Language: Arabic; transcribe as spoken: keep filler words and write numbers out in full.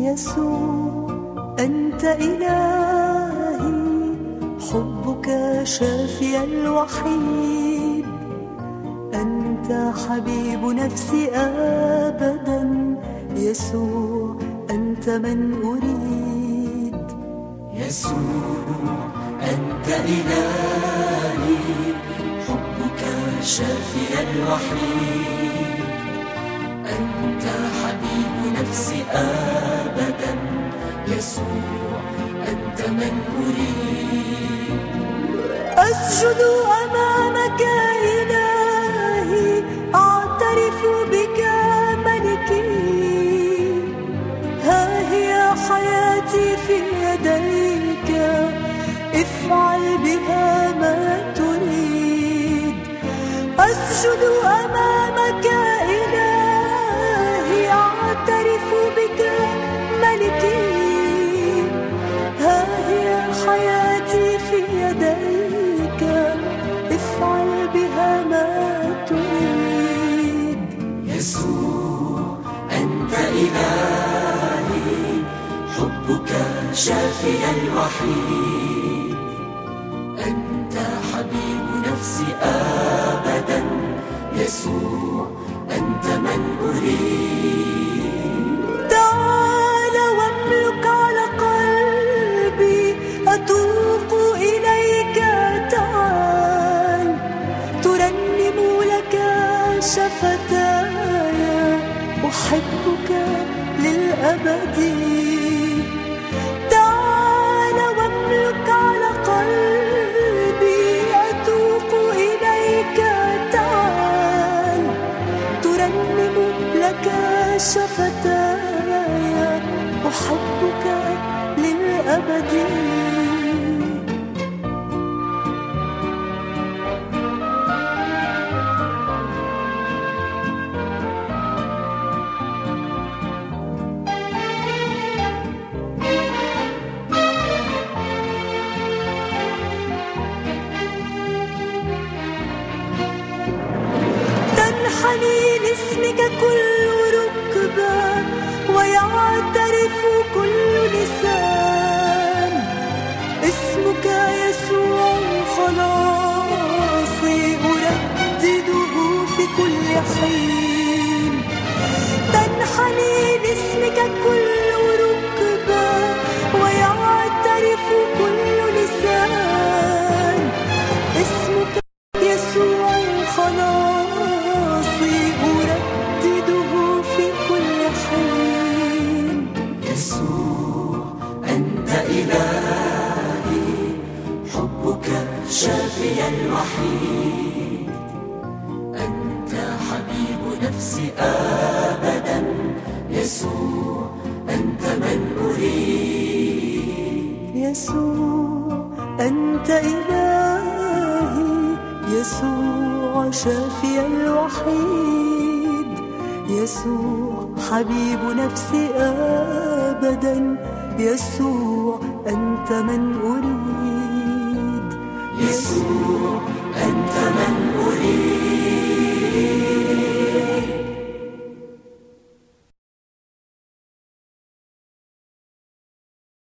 يسوع أنت إلهي، حبك شافي الوحيد، أنت حبيب نفسي أبدا، يسوع أنت من أريد. يسوع أنت إلهي، حبك شافي الوحيد، أنت حبيب نفسي أبدا، يسوع أنت من أريد. أسجد أمامك إلهي، أعترف بك ملكي، ها هي حياتي في يديك، افعل بها ما تريد. أسجد أمامك إلهي، أعترف بك ملكي، ها هي حياتي في يديك، افعل بها ما تريد. يسوع أنت إلهي، حبك شافي الوحيد، أنت حبيب نفسي أبدا، يسوع أنت من أريد. تعال واملك على قلبي، أتوق إليك، تعال ترنم لك شفتاي، أحبك للأبد. تعال واملك على قلبي، أتوق إليك، تعال ترنم لك شفتاي، أحبك للأبد. تنحني لاسمك كل ركبة، ويعترف كل لسان، اسمك يسوع خلاصي، أردده في كل حين. تنحني لاسمك كل ركبة، ويعترف كل لسان، اسمك يسوع خلاصي، أردده في كل حين. يسوع أنت إلهي، حبك شافي الوحيد، أنت حبيب نفسي أبدا، يسوع أنت من أريد. يسوع أنت إلهي، يسوع شافي الوحيد، يسوع حبيب نفسي أبدا، يسوع أنت من أريد. يسوع